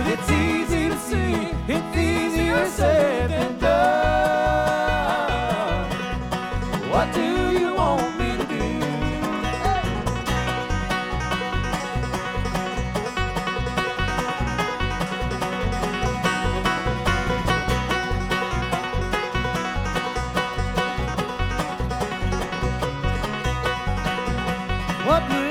but it's easy to see, it's easier said than done. What do you want me to do? What